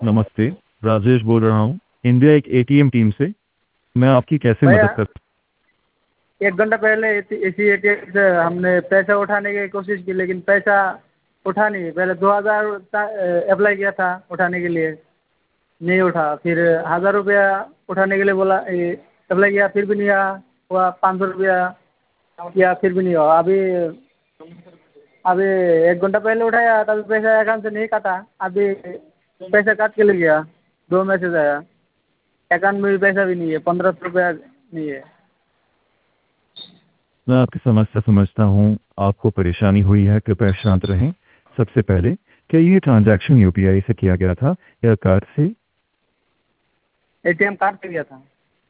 नमस्ते। राजेश बोल रहा हूँ, इंडिया एक एटीएम टीम से। मैं आपकी कैसे भैया, मदद कर। 1 घंटा पहले इसी एटीएम से हमने पैसा उठाने की कोशिश की, लेकिन पैसा उठा नहीं। पहले 2,000 अप्लाई किया था उठाने के लिए, नहीं उठा। फिर 1,000 रुपया उठाने के लिए बोला, अप्लाई किया, फिर भी नहीं हुआ। 500 रुपया किया, फिर भी नहीं हुआ। अभी अभी 1 घंटा पहले उठाया, तभी पैसा अकाउंट से नहीं काटा। अभी पैसा काट के ले गया। 2 मैसेज आया, अकाउंट में भी पैसा भी नहीं है, 1,500 रुपया नहीं है। मैं आपकी समस्या समझता हूँ, आपको परेशानी हुई है, कृपया शांत रहें। सबसे पहले, क्या ये ट्रांजैक्शन यूपीआई से किया गया था या कार्ड से? एटीएम कार्ड से गया था।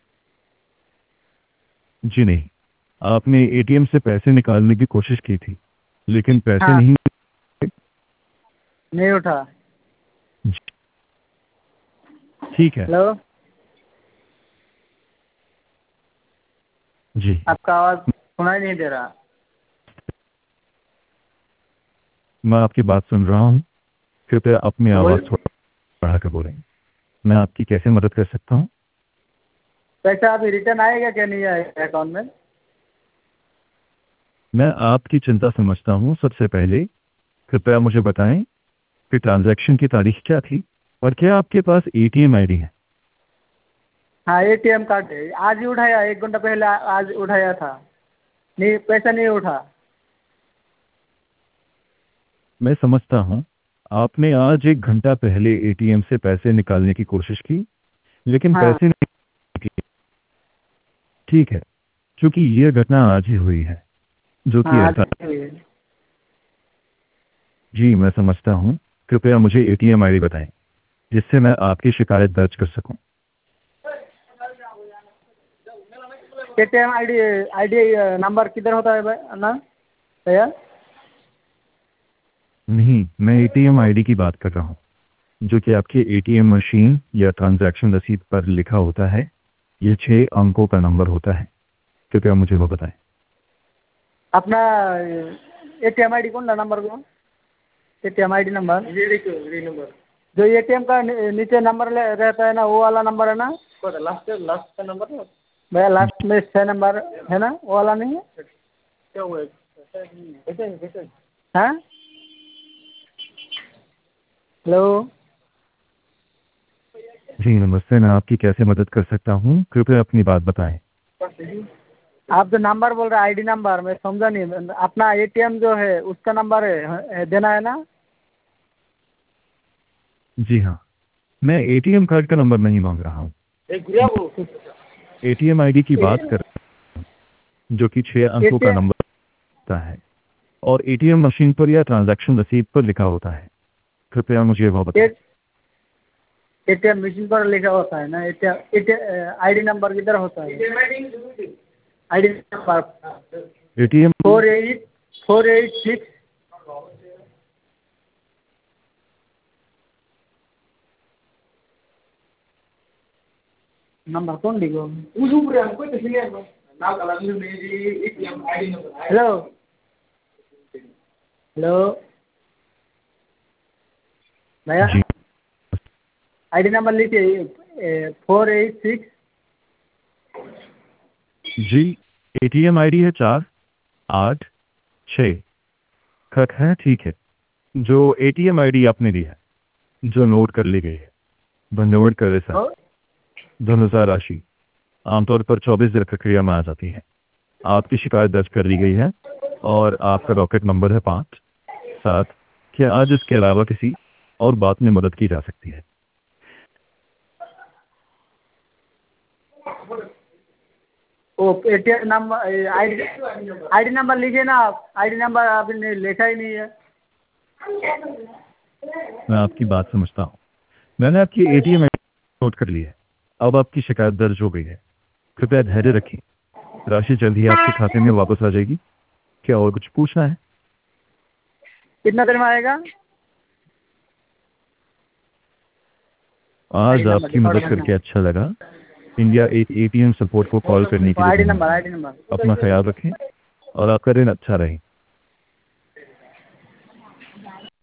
जी नहीं, आपने एटीएम से पैसे निकालने की कोशिश की थी, लेकिन पैसे हाँ, नहीं। नहीं उठा। जी, ठीक है। हेलो, जी, आपका आवाज़ सुनाई नहीं दे रहा। मैं आपकी बात सुन रहा हूँ, कृपया अपनी आवाज़ बोल। थोड़ा बढ़ाकर बोलें। मैं आपकी कैसे मदद कर सकता हूँ? पैसा अभी रिटर्न आएगा क्या नहीं आएगा अकाउंट में? मैं आपकी चिंता समझता हूँ। सबसे पहले, कृपया मुझे बताएं कि ट्रांजैक्शन की तारीख क्या थी और क्या आपके पास एटीएम आईडी है? हाँ, एटीएम कार्ड है। आज ही उठाया, 1 घंटा पहले आज उठाया था। नहीं, पैसा नहीं उठा। मैं समझता हूँ, आपने आज 1 घंटा पहले एटीएम से पैसे निकालने की कोशिश की, लेकिन हाँ, पैसे नहीं निकले। ठीक है, क्योंकि यह घटना आज ही हुई है, जो कि हाँ, आज ऐसा। ही हुई है। जी, मैं समझता हूँ। कृपया मुझे एटीएम आईडी बताएं, जिससे मैं आपकी शिकायत दर्ज कर सकूं। एटीएम आईडी आईडी नंबर किधर होता है ना भैया? नहीं, मैं एटीएम आईडी की बात कर रहा हूँ, जो कि आपके एटीएम मशीन या ट्रांजैक्शन रसीद पर लिखा होता है। ये 6 अंकों का नंबर होता है। कृपया मुझे वो बताएं। अपना एटीएम आईडी कौन सा नंबर को? एटीएम आईडी नंबर, जो एटीएम का नीचे नंबर रहता है ना, वो वाला नंबर है ना? लास्ट लास्ट का नंबर है भैया, लास्ट में 6 नंबर है ना, वो वाला नहीं है? क्या हुआ है? हाँ, हेलो। जी नमस्ते, मैं आपकी कैसे मदद कर सकता हूँ? कृपया अपनी बात बताएं। आप जो नंबर बोल रहे हैं, आईडी नंबर, मैं समझा नहीं। अपना एटीएम जो है उसका नंबर देना है ना? जी हाँ, मैं एटीएम कार्ड का नंबर नहीं मांग रहा हूँ। एटीएम आईडी की बात कर रहा हूं, जो कि 6 अंकों का एटीएम नंबर होता है और एटीएम मशीन पर या ट्रांजैक्शन रसीद पर लिखा होता है। कृपया मुझे वो बताएं। एटीएम मशीन पर लिखा होता है ना? एटीएम आईडी नंबर किधर होता है? ID number ATM 48,486। नंबर कौन लिखो? हेलो, हेलो भैया, जी आईडी नंबर लिखिए, 486। जी, एटीएम आईडी है 486। खत है, ठीक है। जो एटीएम आईडी आपने दी है, जो नोट कर ली गई है, वह नोट करे सर। धनुषा राशि आमतौर पर 24 दिन प्रक्रिया में आ जाती है। आपकी शिकायत दर्ज कर ली गई है और आपका डॉकेट नंबर है 5-7। क्या आज इसके अलावा किसी और बात में मदद की जा सकती है? वो एटीएम नंबर, आईडी नंबर लिखिए ना आप। आईडी नंबर आपने लिखा ही नहीं है। मैं आपकी बात समझता हूँ। मैंने आपकी एटीएम नोट कर ली है। अब आपकी शिकायत दर्ज हो गई है। कृपया धैर्य रखें, राशि जल्द ही आपके खाते में वापस आ जाएगी। क्या और कुछ पूछना है? कितना देर में आएगा? आज आपकी मदद करके अच्छा लगा। इंडिया एक एटीएम सपोर्ट को कॉल करने के लिए आईडी नंबर, धन्यवाद। ID number. अपना ख्याल रखें और आपका दिन अच्छा रहे।